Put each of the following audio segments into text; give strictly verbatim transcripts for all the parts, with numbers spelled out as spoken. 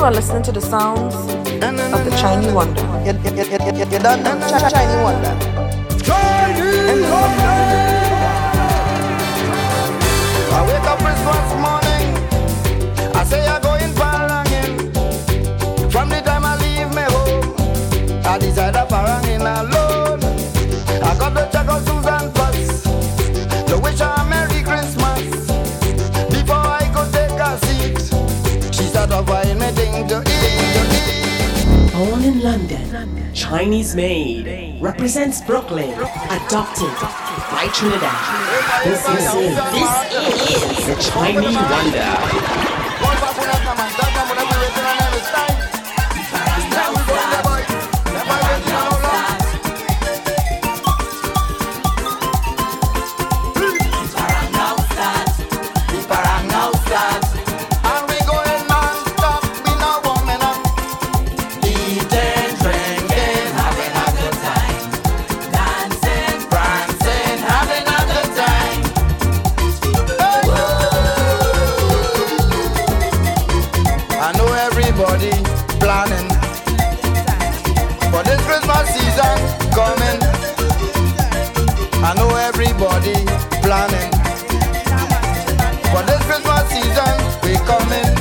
are listening to the sounds of the Chinese Wonder. You, you, you, you, you, you done the Ch- Chinese Wonder. Chinese Wonder. I wake up Christmas morning. I say I go in Parangin. From the time I leave my home, I decide I Parangin alone. I got to check out Susan first to wish her a Merry Christmas. Before I could take a seat, she started buying me thing to eat. Born in London, Chinese made, represents Brooklyn, adopted by Trinidad. This is, this is the Chinese Wonder. Everybody planning for this Christmas season. We coming.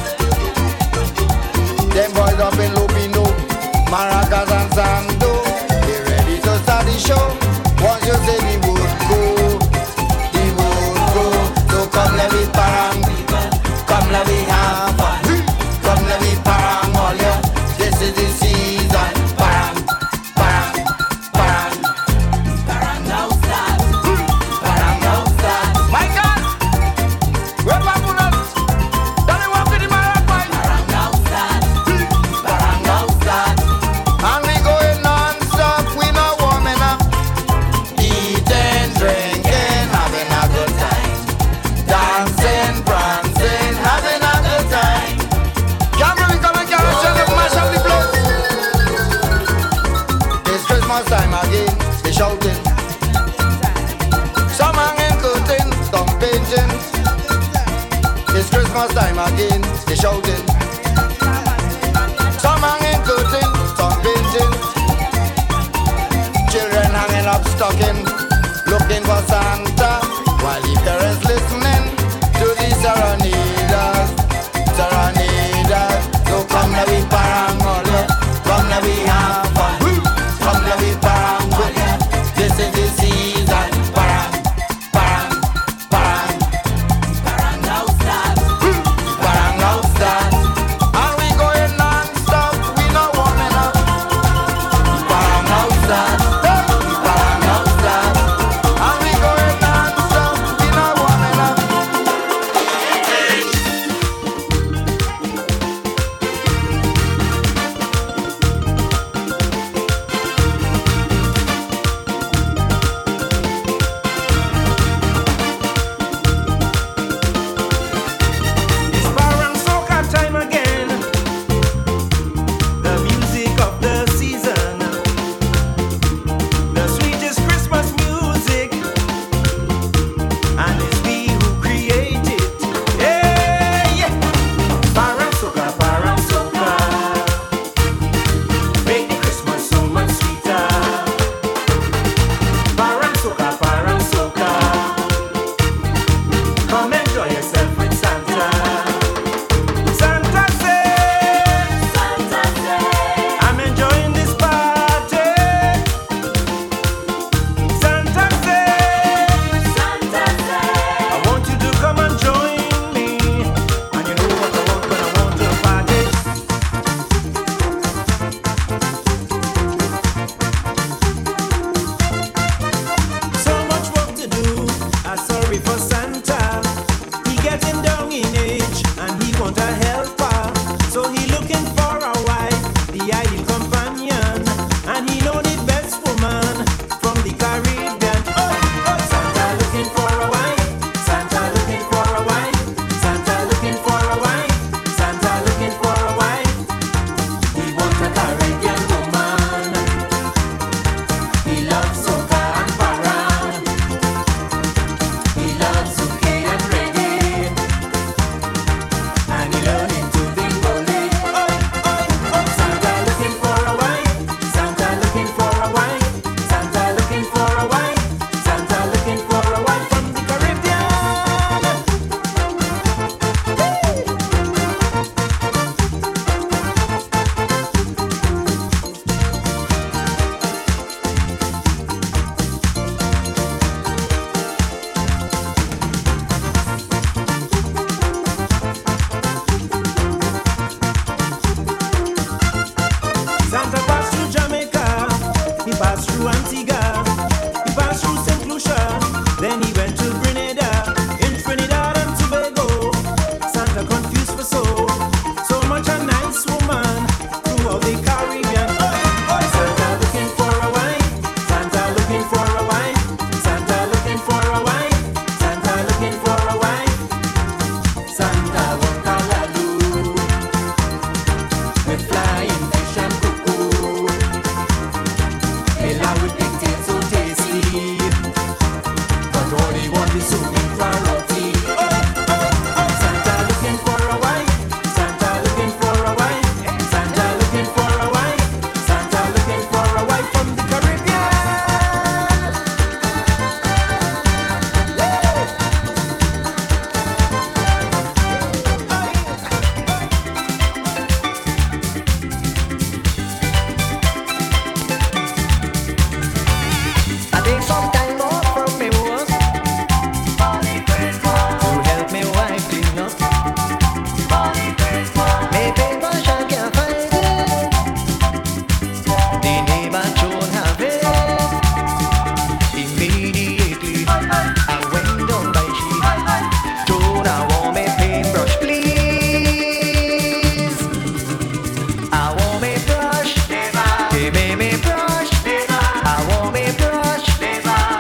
Them boys up in Lupino, Maracas and Sando. They ready to start the show. Once you say the wood go, the wood go. So come let me parang, come let me have fun, come let me parang all ya. This is the season. Parang, parang, parang, parang now start. Time again, they shouting. Some hanging curtain, some painting. It's Christmas time again, they shouting. Some hanging curtain, some painting. Children hanging up stocking, looking for Santa, while the parents listening to the serenaders, serenaders. So come let me parang all ya, come let me have fun. Come let me parang with ya. This is the season. Parang, parang, parang. Parang now start. Parang now start. And we going non-stop. We not warming up. Parang now start. Parang now start. And we going non-stop. We not warming up. through Antigua, he passed through Saint Lucia, then he went to Grenada. In Trinidad and Tobago, Santa confused for so, so much a nice woman throughout the Caribbean. Santa looking for a wife, Santa looking for a wife, Santa looking for a wife, Santa looking for a wife. Santa Wakalaloo, with flying fish and cuckoo. Ella with pigtails so tasty, but all he want is swimming for roti. Santa looking for a wife, Santa looking for a wife, Santa looking for a wife, Santa looking for a wife from the Caribbean. I take some time off from me work to help me wife clean up. Me paper I can't find it. The neighbor don't have it. Immediately I went down by she. Told I want me paintbrush, please. I want me brush. Give me me brush. I want me brush.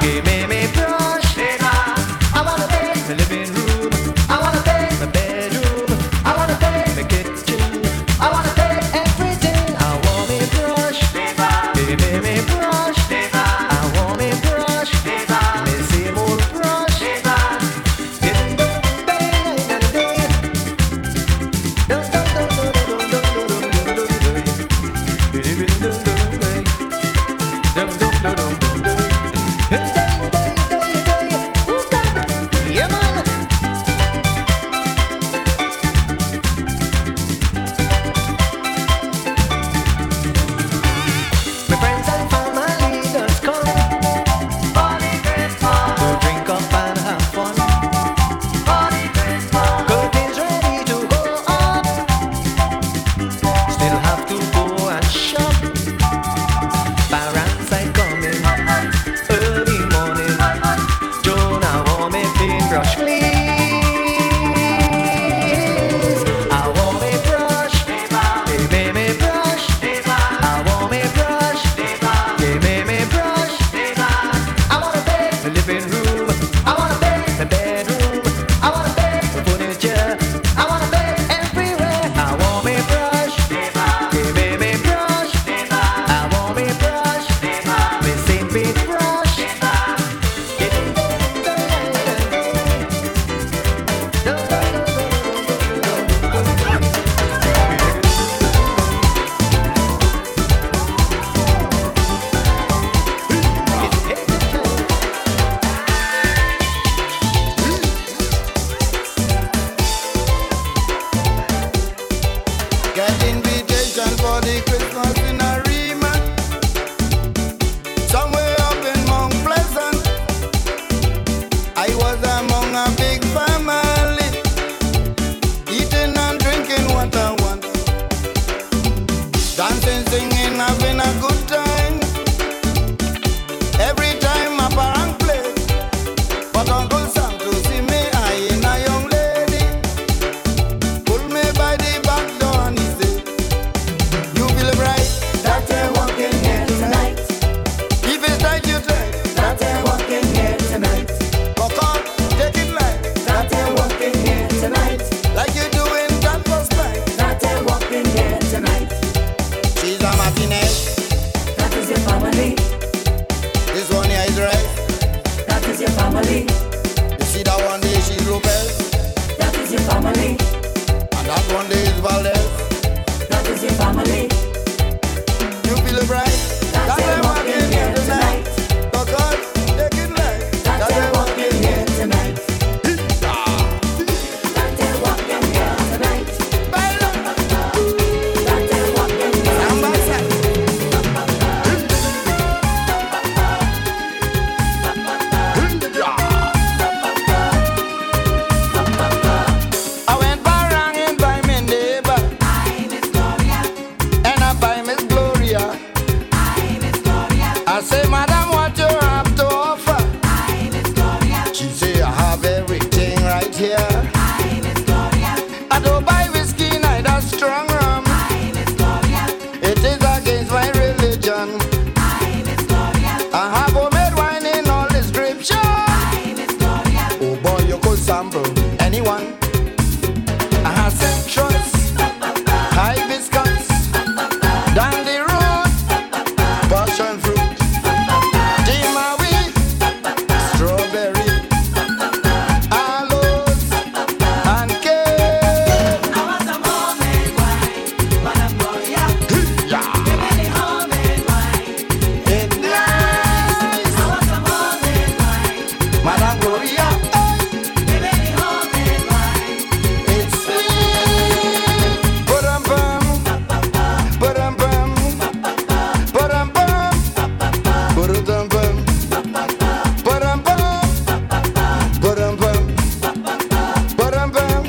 I say, Madam, what you have to offer? I, Miss Gloria. She say, I have everything right here. I, Miss Gloria. I don't buy whiskey, neither strong rum. I, Miss Gloria. It is against my religion. I, Miss Gloria. I have homemade wine in all description. I, Miss Gloria. Oh boy, you could sample anyone. I have citrus, hibiscus, dandy root, passion fruit, timawi, strawberry, aloes, and cake. I want some homemade wine, Madam Gloria. Yeah. Give me the homemade wine. It's nice, I want some homemade wine. Madam Gloria. Give me the homemade wine. It's sweet. Ba-dum bum, ba-dum bum, ba-dum bum, ba-dum bum, ba-dum bum, ba-dum bum, ba-dum bum.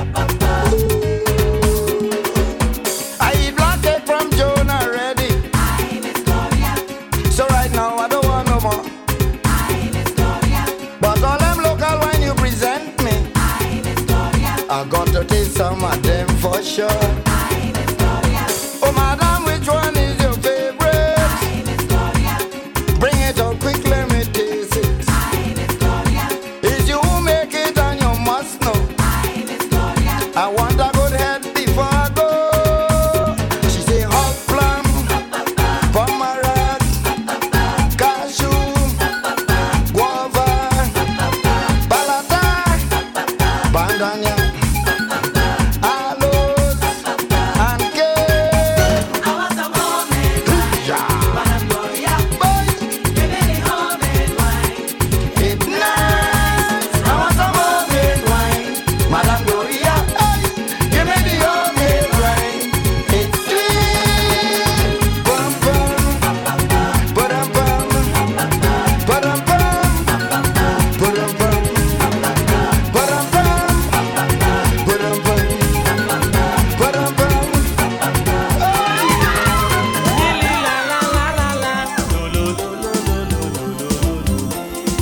I eat black cake from Joan already, I, Miss Gloria. so right now I don't want no more. I, Miss Gloria. But all them local wine you present me, I, Miss Gloria. I got to taste some of them for sure. I, Miss Gloria. Oh, madam, which one is your favorite? I, Miss Gloria. Bring it up quick, let me taste it. I, Miss Gloria. It's you who make it and you must know. I, Miss Gloria. I want a good head before I go. She say hot plum, pomegranate, cashew, guava, balata, bandania, aloes, and cake. I want some homemade wine, Yeah. Madam Gloria. Boy, Give me the homemade wine. it's nice. I want some homemade wine, Madam Gloria. Hey, give me the homemade wine. It's sweet. Bum bum, ba-dum bum, ba-dum bum, ba-dum bum, ba-dum bum, ba-dum bum, ba-dum bum. Lili la la la la la, lo lo lo lo lo lo lo lo lo.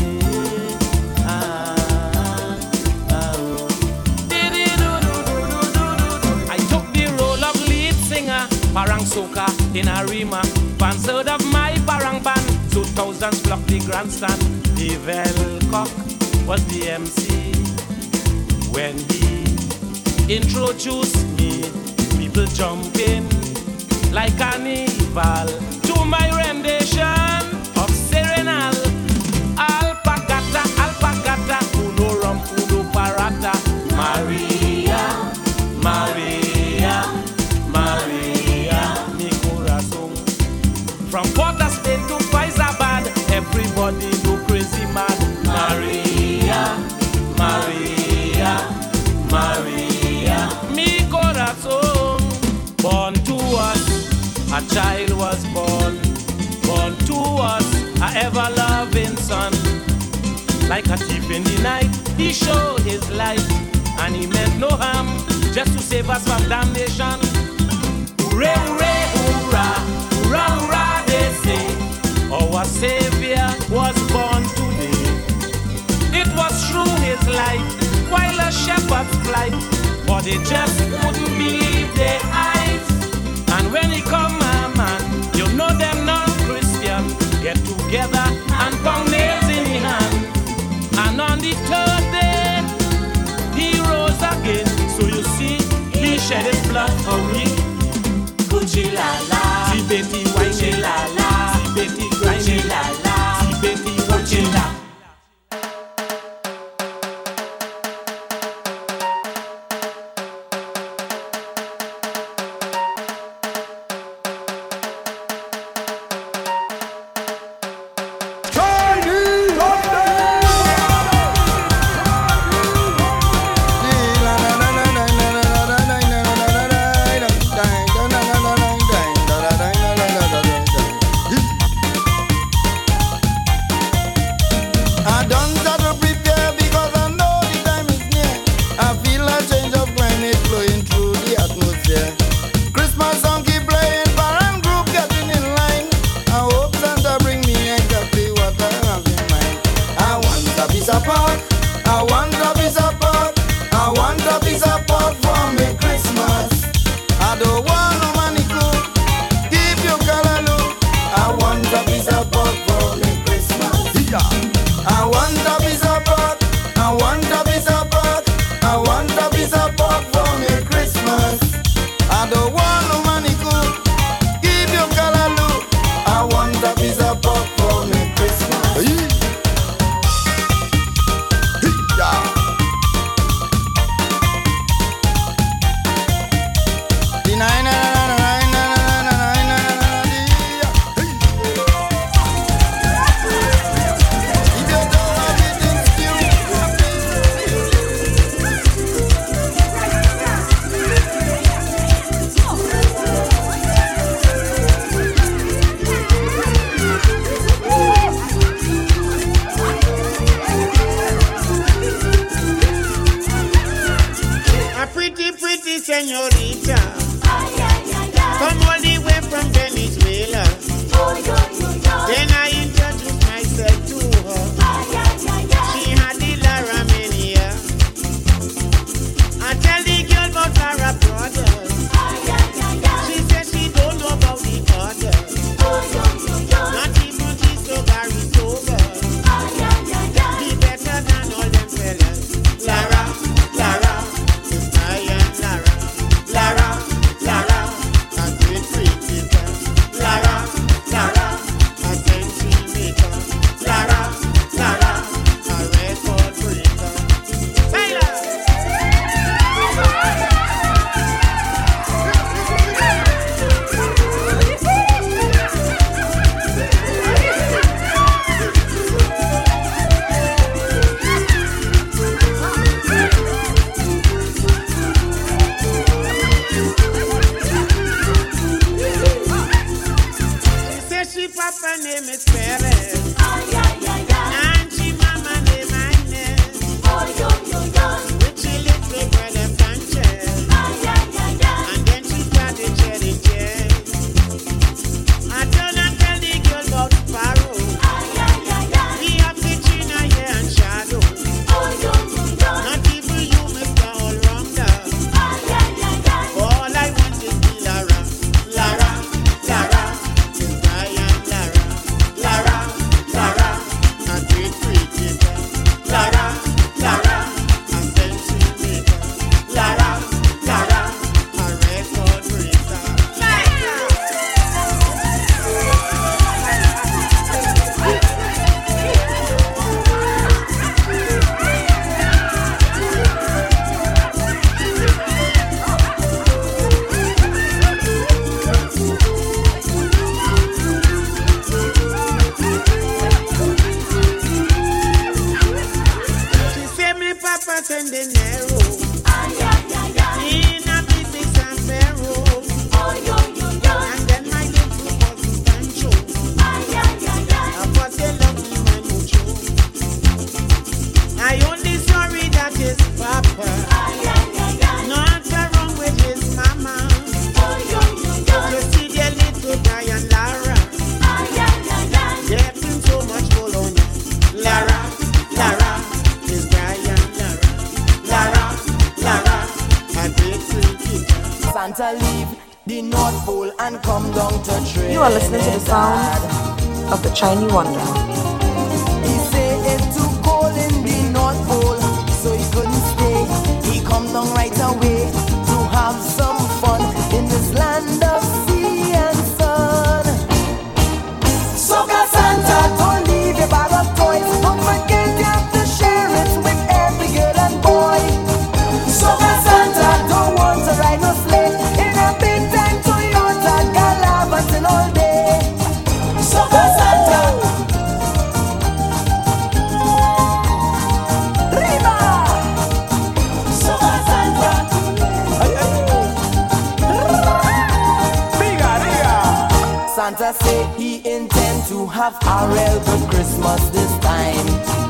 Ah ah oh. Didi do do do do do do. I took the role of lead singer, parang soca in a rima. Fans heard of my parang band, so thousands flocked the grandstand. Evel Cock was the M C when he introduced me. People jumping like carnival to my rendition of Serenal. Alpacata, alpacata, uno rum, uno parata. Maria, Maria, Maria, mi corazón. From Port of Spain to Faizabad, everybody go crazy mad. Maria, Maria, Maria, mi corazón. Born to us, a child was born. Born to us, a ever-loving son. Like a thief in the night, he showed his light, and he meant no harm, just to save us from damnation. Hooray, hooray, hurrah, hurrah, hurrah, they say, our Savior was born today. It was through his light, while a shepherd's flight, but they just couldn't believe their eyes. And when he come, a man, you know them non-Christian, get together and pound nails in the hand. And on the third day, he rose again. So you see, he shed his blood for we. Gucci la la, si Betty Gucci la la, si Betty Gucci la la, si Betty Gucci la. Nieves. And she mama name Agnes. With she little brother Sanchez. And then she started shedding tears. I don't know tell the girl about Sparrow. We have Katrina here and Shadow. Not even you, Mister All-Rounder. All I want is be Lara, Lara, Lara, is Brian Lara, Lara, Lara, a great cricketer, Lara, Lara, a century maker, Lara, Lara, a record breaker. She said me papa send dinero in a big big Sanfero. And then my little cousin Pancho, I was a lucky man mucho. I only sorry that his papa not wrong with his mama. You see the little Brian Lara, getting so much bologna. Lara, Lara, is Brian Lara, Lara, Lara, a great cricketer. Santa leave the North Pole and come down to Trinidad. You are listening to the sound of the Chinese Wonder. He say it's too cold in the North Pole, so he couldn't stay. He come down right away to have some fun in this land of sea and sun. Soca Santa, don't leave your bag of toys. Don't forget you have to share it with every girl and boy. Soca Santa, don't want to ride no sleigh in a big time Toyota Galavantin all day. Soca Santa, Riva! Soca Santa, Santa say he intend to have a real good Christmas this time.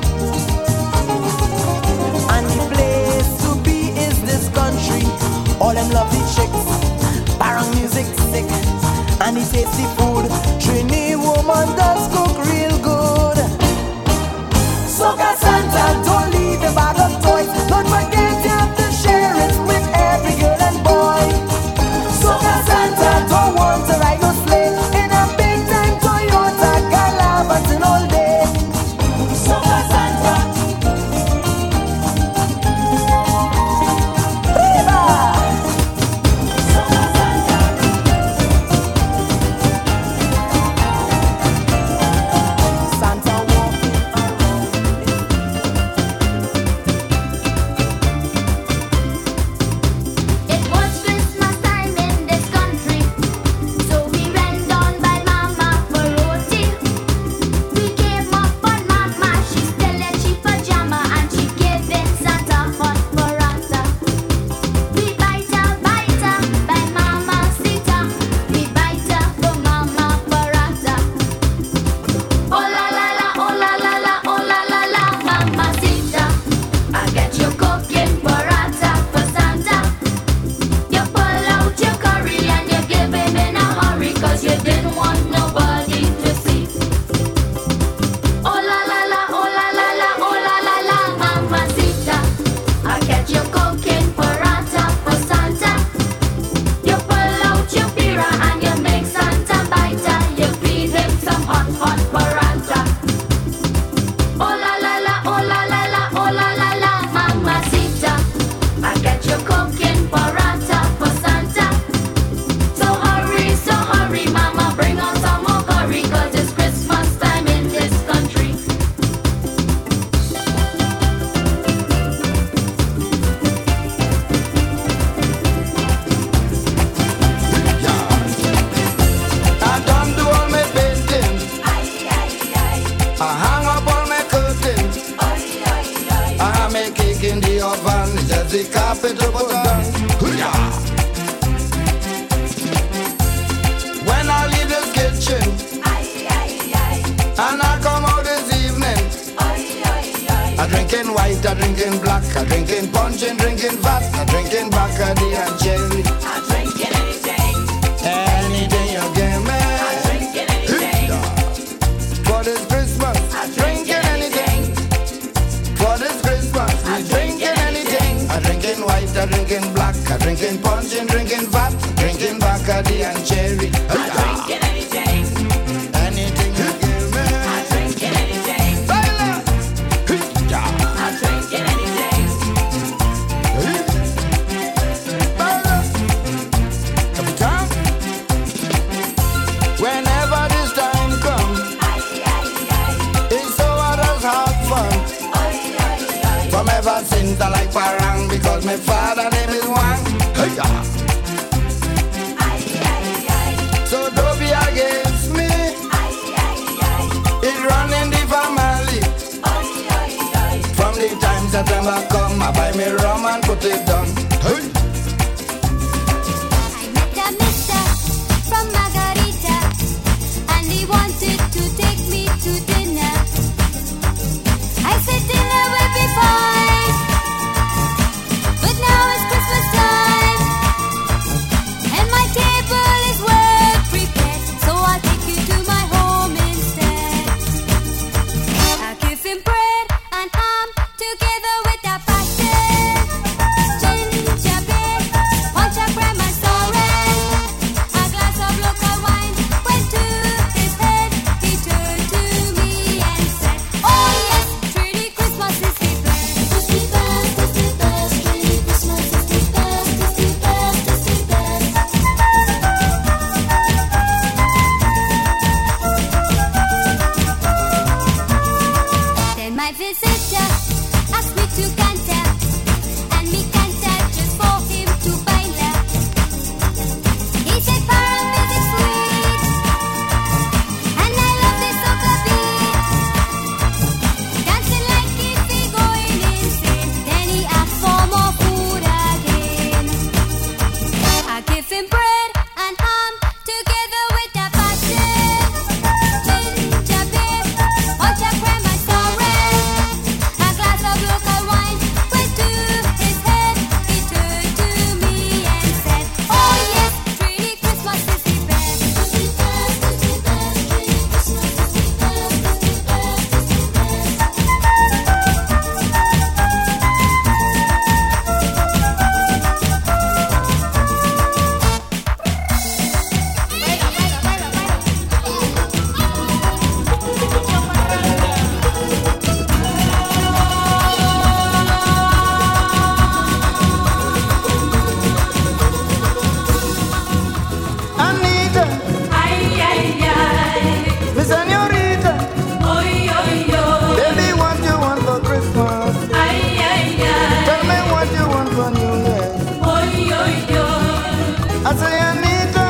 And the place to be is this country. All them lovely chicks, parang music sick, and the tasty food. Trini woman does cook real good. Soca Santa, don't leave your bag of toys. Don't forget you have to share it with every girl and boy. Soca Santa, don't want to ride no sleigh in a big time Toyota Galavantin all day. Soca Santa, Viva! Soca Santa, Santa walking around. It was Christmas time in this country, so we ran down by Mama for roti. We came up on Mama, she still in she pajama, and she giving Santa hot burrata. We bite her, bite her, by Mama Sita. We bite her for Mama burrata. Oh la la la, oh la la la, oh la la la, Mama Sita. I get you cooking burrata for Santa. You pull out your curry and you give him in a hurry, cause you didn't want nobody to see. Oh la la la, oh la la la, oh la la la, Mamacita. I get you cooking burrata for Santa. You pull out your pira and you make Santa bite her. You feed him some hot, hot burrata. Oh la la la, oh la la la, oh la la la, Mamacita. I get you cooking burrata for Santa. So hurry, so hurry, Mama, bring on some more curry, cause it's Christmas time in this country. I done do all my painting. I hang up all my curtains. I make cake in the oven. Just the carpet put down. Hoo-yah! When I leave the kitchen, I And I come out this evening. I drinking white, I drinking black, I drinking punch and drinking fat, I drinking Bacardi and cherry. I drink anything. Anything you give me. I drink anything. For this Christmas, I drinking drink anything. For this Christmas, we I drinking drink anything. I drinking white, I drinking black, I drinking punch and drinking fat, drinking Bacardi and cherry. I drink anything. Anything you give me. I drink anything. Baila. I drink anything. Baila. Every time. Whenever this time comes, it's so hard as have fun. From ever since I like parang, because my father name is Wang. Hey, yeah. So don't be against me. It run in the family. From the time September come, I buy me rum and put it down. Hey. I met a mister from Margarita, and he wanted to take me to dinner. I said dinner will be fine, but now it's Christmas time, and my table is well prepared, so I'll take you to my home instead. I'll give him bread and ham together with a passion, ginger beer, punch a gram and sorrel. A glass of local wine went to his head. He turned to me and said, "Oh yes, truly Christmas is the best. It's the best, it's the best. Truly Christmas is the best. It's the best, it's the best." Then my visitor asked me to canter, and me canter just for him to bailar. He said parang music sweet, and I love this soca beat. Dancing like if he going insane. Then he asked for more food again. I give him bread and ham together with a passion, ginger beer, punch a gram and sorrel. A glass of local wine went to his head. He turned to me and said, "Oh yes, truly Christmas is the best. It's the best, it's the best. Truly Christmas is the best. It's the best, it's the Anita, mi señorita, baby, what you want for Christmas? Tell me what you want for New Year. I say, Anita,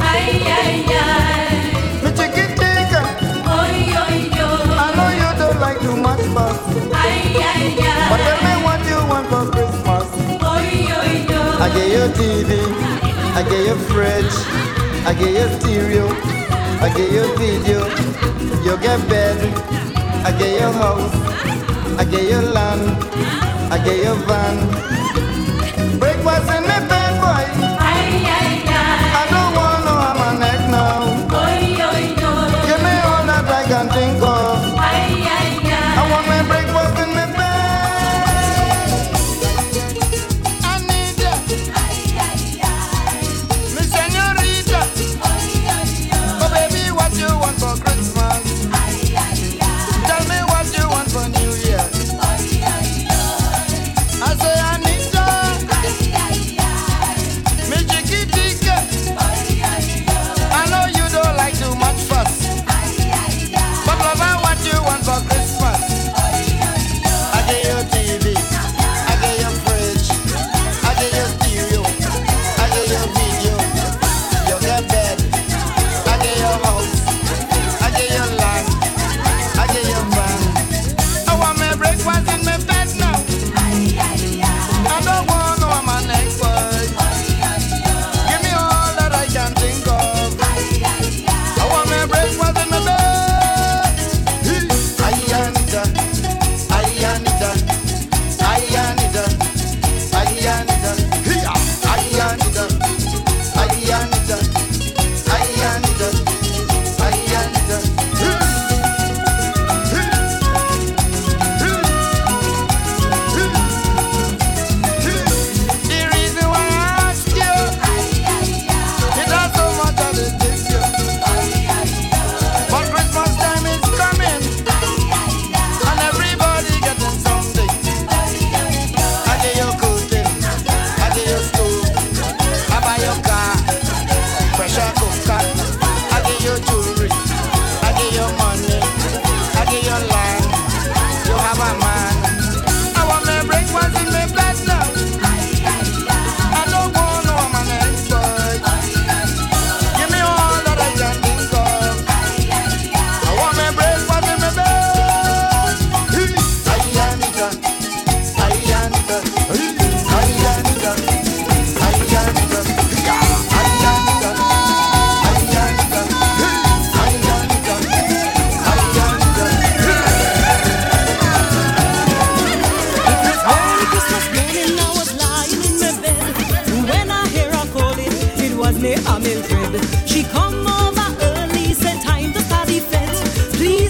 mi chiquitica, I know you don't like too much fuss, but tell me what you want for Christmas. I get your T V, I get your fridge, I get your stereo, I get your video, you get bed, I get your house, I get your land, I get your van. Breakfast in the bed, boy. I don't want no I'm a neck now. Give me all that I can think of. I want my breakfast in the bed. I need ya, mi señorita. Oh baby, what you want for Christmas? Tell me what you want for New Year. I say I need ya, mi chiquitica. I know you don't like too much fuss, but lover, what you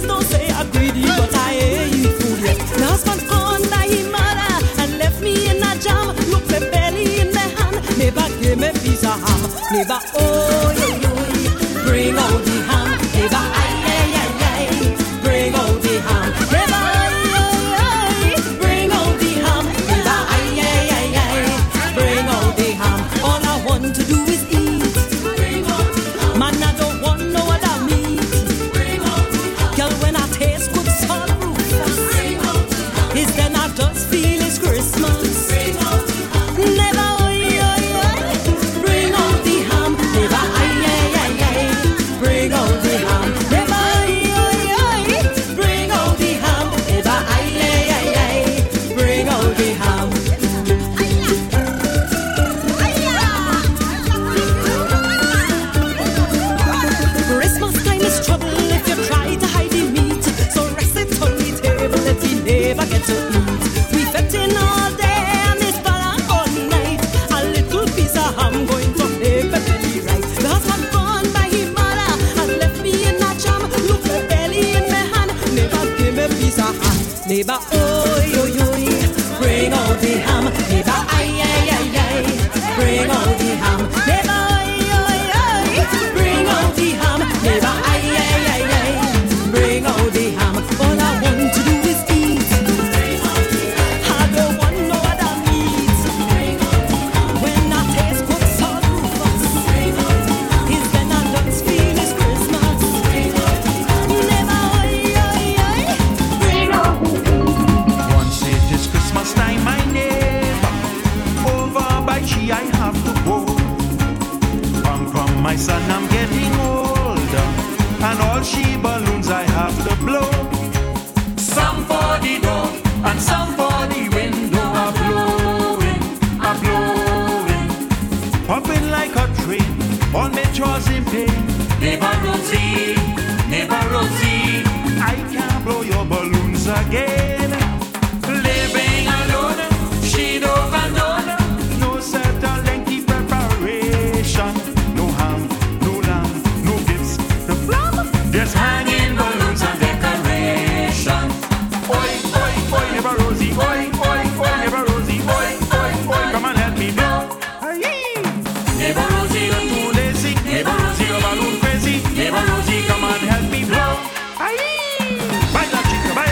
don't say I'm greedy, but I eat food. Yeah. My husband gone by his mother and left me in a jam. Look my belly in my hand, neighbor give me piece of ham. Neighbor, oh yo yo, bring out the ham. Neighbor, ay ay ay ay, bring out the ham. Neighbor, ay ay ay, bring out the ham. Neighbor, ay ay ay ay, bring out the ham. All I want to do is eat. Bring out the ham. Man, I don't want no other meat. Bring out the ham. Girl, when I taste good salt Rufus, bring out the ham. Is then I just feel it's Christmas. Bring out the ham. Never, ay ay ay, bring out the ham. Never, ay ay ay ay, bring out the ham. Never, ay ay ay, bring out the ham. Never, ay ay ay ay, bring out the ham. Christmas time is trouble if you try to hide the meat. So rest it on the table that we never get to eat. We fed in all day and it's balanced all night. A little piece of ham going to make my belly right. The husband gone by his mother and left me in a jam. Look my belly in my hand, never give me a piece of ham. Neighbor, oh yo yo, bring out the ham. Neighbor, ay ay ay ay, bring out the ham. Neighbor, ay ay ay, bring out the ham. Neighbor, ay ay ay ay, bring out the ham. All I want to do is eat. I don't want no other meat. When I taste good salt Rufus, is then I just feel it's Christmas. Never, ay ay ay, bring out the ham. Once it is Christmas time, my neighbor, over by she I have to go. Come, come, my son, I'm getting older, and all she balloons I have to blow. Some for the door, and some for the window, are blowing, are blowing. Popping like a train, all my chores in pain. Neighbor Rosie, neighbor Rosie, I can't blow your balloons again. Living alone, she don't know. No set a lengthy preparation. No ham, no lamb, no gifts to plum. Just hanging balloons and decoration. Oi, oi, oi, neighbor Rosie, oi, oi, oi, neighbor Rosie, oi, oi, oi, come and help me blow. Aye. Neighbor Rosie, you're too lazy. Neighbor Rosie, you're balloon crazy. Neighbor Rosie, come and help me blow. Aye. Baila, chica, baila.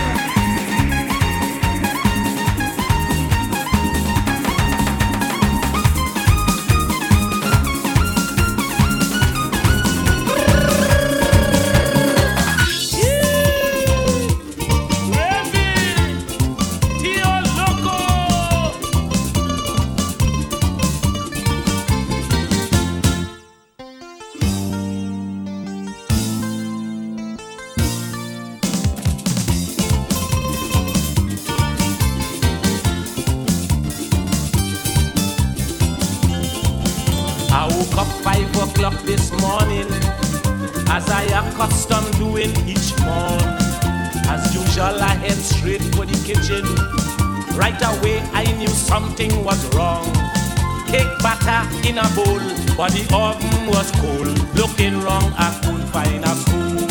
I woke up five o'clock this morning, as I accustomed doing each morn. As usual, I head straight for the kitchen. Right away, I knew something was wrong. Cake batter in a bowl, but the oven was cold. Looking wrong, I couldn't find a spoon.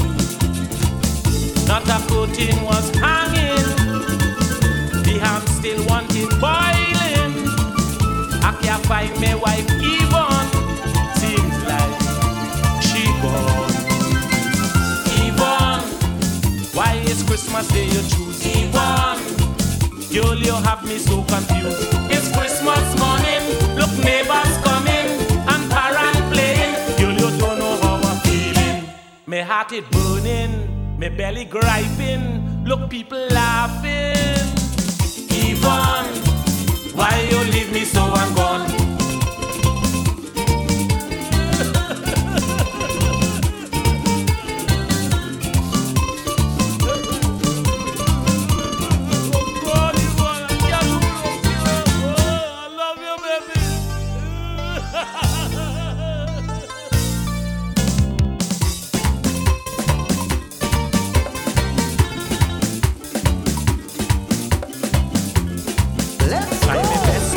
Not a coating was hanging. The ham still wanted boiling. I can't find my wife Yvonne. Seems like she gone. Yvonne, why is Christmas Day you choose Yvonne? Girl, you have me so confused. It's Christmas morning, look neighbors coming and parents playing. Girl, you don't know how I'm feeling. My heart is burning, my belly griping. Look, people laughing. Yvonne, why you leave me so and gone? Try my best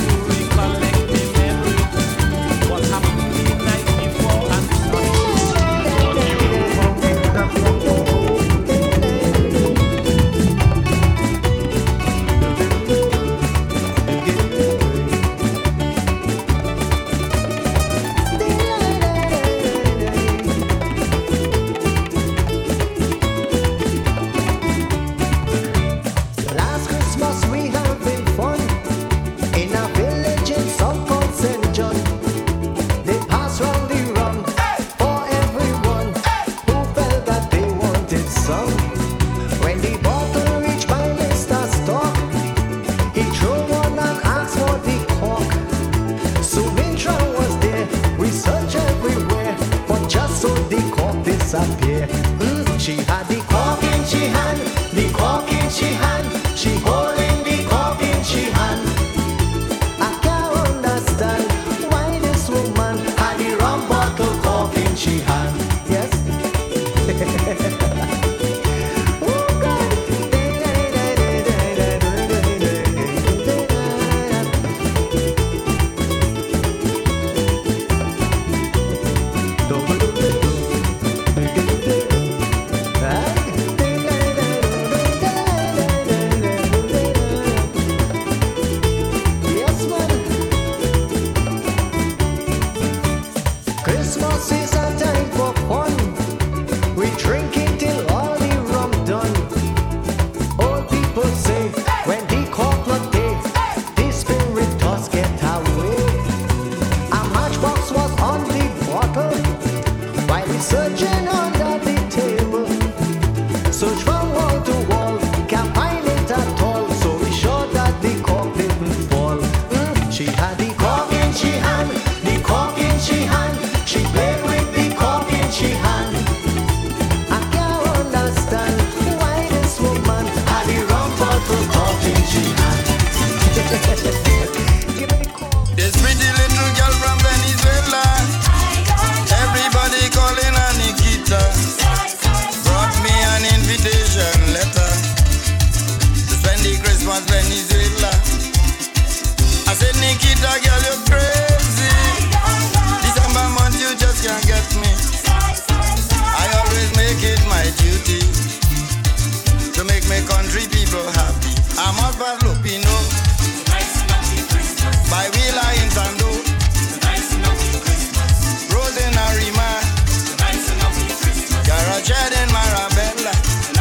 people say when the court not day, the spirit does get away. A matchbox was on the bottle while he's searching under the table. Search from wall to wall, can't find it at all. So we sure that the cork didn't fall. Mm. She had the cork in she hand, the cork in she hand. She played with the cork in she hand. I can't understand why this woman had the wrong bottle cork in she hand. This pretty little girl from Venezuela, everybody calling her Nikita, brought me an invitation letter to spend the Christmas Venezuela. I said, Nikita, girl, you're crazy. December month, you just can't get me. I always make it my duty to make my country people happy. I'm out for Lupino, by Willa in Sando, Rose in Arima, Garached in Marabella.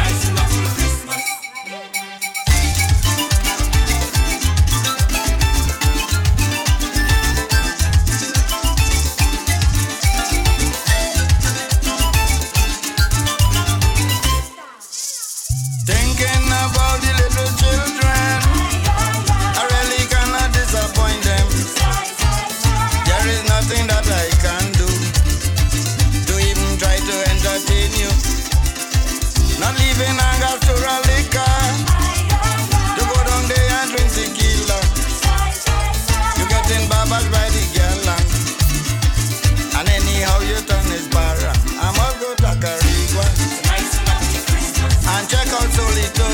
Thinking about the little children, I really cannot disappoint them. There is nothing that I can do to even try to entertain you. Not leaving Angostura liquor to go down there and drink tequila. You getting babas by the gallon, and anyhow you turn is barra. I must go to Carigua and check out Solito.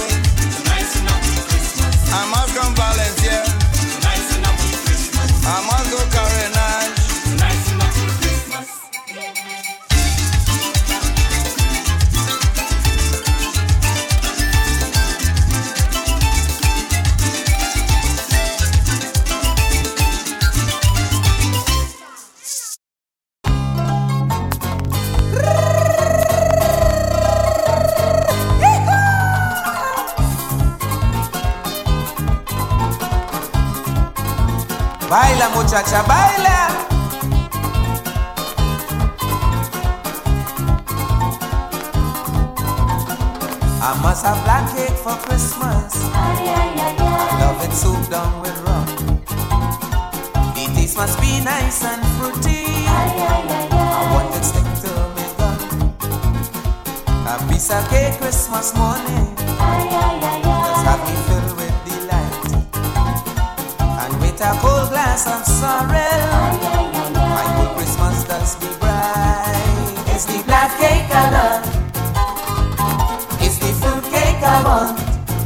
I must come Valencia. I must go Carenage. Baila muchacha, baila. I must have black cake for Christmas. I love it souped down with rum. The taste must be nice and fruity. I want it stick to me gun. A piece of cake Christmas morning. Just have me filled with delight. And with a cold glass of sorrel, my good Christmas does be bright. It's the black cake I love. It's the fruit cake I want.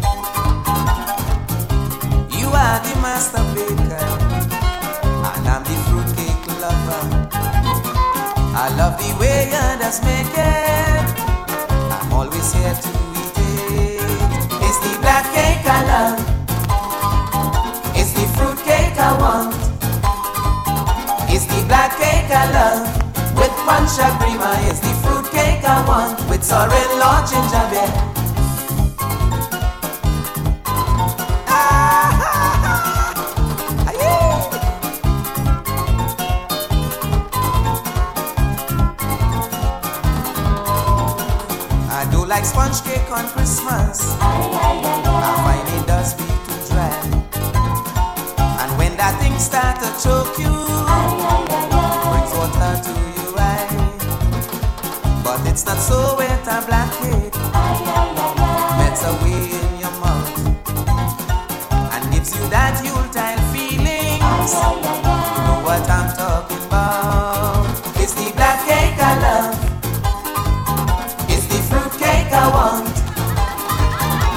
You are the master baker, and I'm the fruit cake lover. I love the way you just make it. I'm always here to eat it. It's the black cake I love. It's the fruit cake I want. It's the black cake I love. With pancha prima, it's the fruit cake I want. With sorrel or gingerbread. I do like sponge cake on Christmas. I find it does be too dry. And when that thing start to choke you, brings water to your eye. But it's not so with a black cake. Melts away in your mouth and gives you that Yuletide feelings. You know what I'm talking about. It's the black cake I love. It's the fruit cake I want.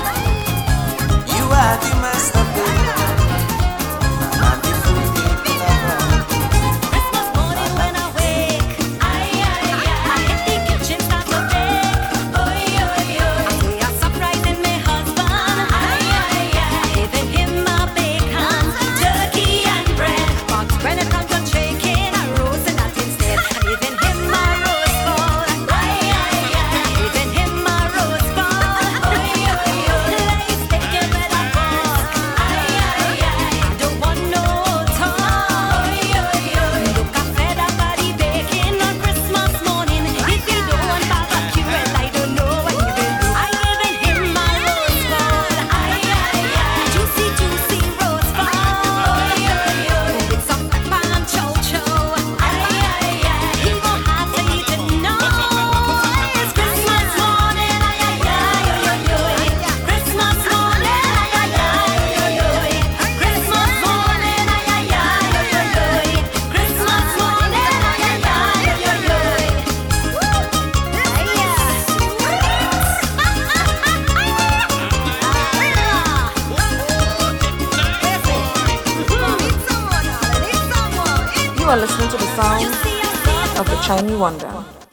are listening to the sound of the Chinese Wonder.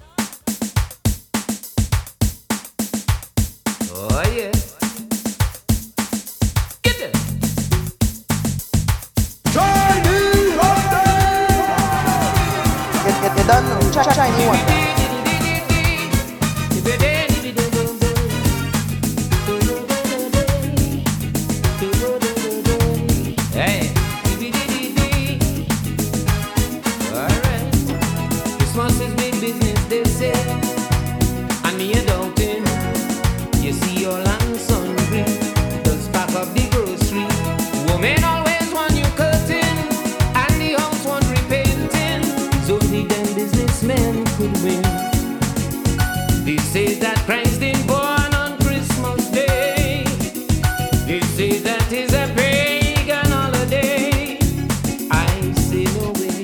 Oh yeah. Get it. Chinese Wonder. You, you, you don't know Ch- Chinese Wonder. Hey. Alright. Christmas is big business, they say. And me a doubting. You see your land sundry. Just pack up the grocery. Women always want you curtain. And the house want repainting. So only them businessmen could win. They say that Christ didn't born on Christmas Day. They say that is a pagan holiday. I say no way.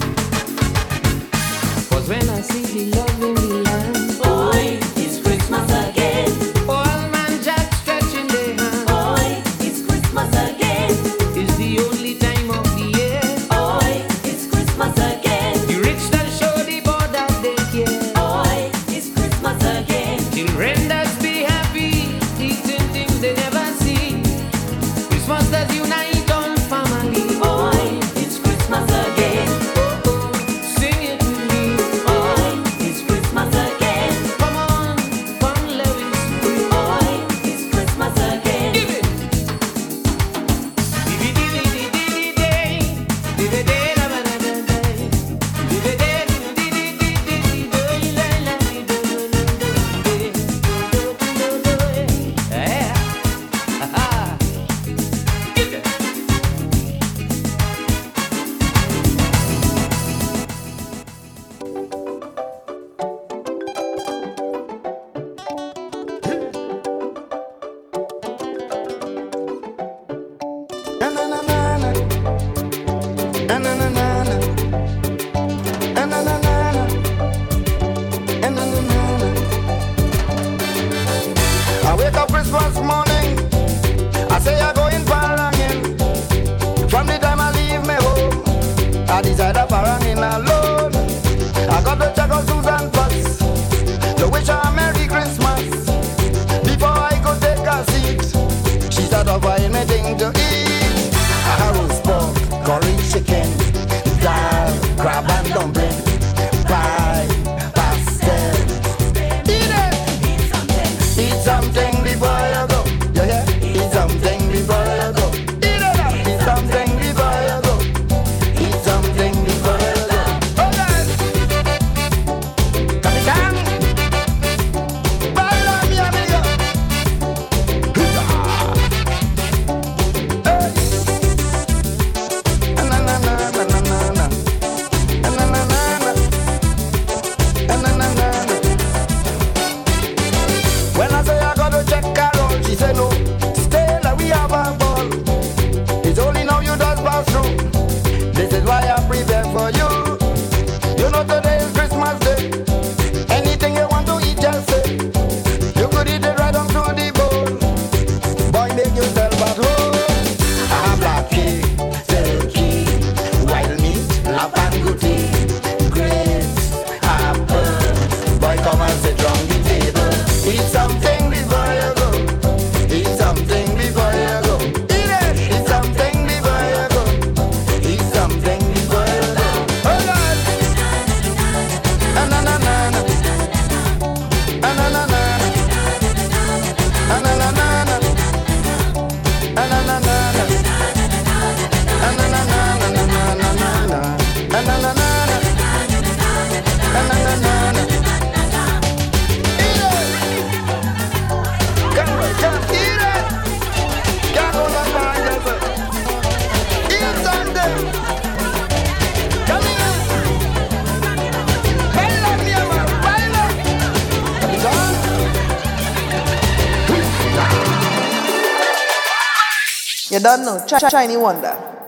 'Cause when I see the love in the land, Boy, it's Christmas again. old man Jack stretching their hand. Boy, it's Christmas again. It's the only time of the year. Boy, it's Christmas again. The rich that show the board that they care. Boy, it's Christmas again. Children that be happy, eating things they never see. Christmas does unite all family. Boy, it's Christmas again. Sing it with me. Boy, it's Christmas again. Come on, come let it spring. Boy, it's Christmas again. Give it. Di-di-di-di-di-di-di-day. Di-di-di-da-ba-da-da-day. Di-di-di-di-di-di-di-do-la-la-di-do-la-la-di-do-do-do-do. Yeah. Ha-ha. Give it. Na na na na na. Na na na na na. Na na na na na. Na na na na na. I wake up Christmas morning. I say I go in Parangin. From the time I leave me home, I decide I'm Parangin alone. I got to check out Susan first to wish her a Merry Christmas. Before I go take a seat, she start off buying me thing to eat. A roast pork, curry chicken, dal, crab and dumpling, pie, pastel. Eat it! Eat something before you go. Yeah, yeah. Eat something before you go. Eat it up. Eat something before you go. Eat something before you go. Alright. Capitán. Baila mi amigo. Hey. Na na na na na na na. Na na na na na. Na na na na na. When I say I gotta check Carol, she say no. Stay like we have a ball. It's only now you just pass through. This is why I prepare for you. You know today is Christmas Day. Anything you want to eat, just say. You could eat it right on to the bowl. Boy, make yourself at home. I have black cake, turkey, wild meat, lap and goatee, grapes, apple. Boy, come and sit round the table. Eat something before you go. Eat something before you go. Eat it. Eat something before you go. Eat something before you go. Hold on. Na na na na na. Na na na na. Na na na na na. Na na na na na. Na na na na na na na na na. Na na na na na. Na na na na na. Eat it. Come on, just eat it. Can't go that far, yes, sir. Eat something. Come here. Baila, mi amor, baila. Capitán. You don't know Ch- Chinese Wonder.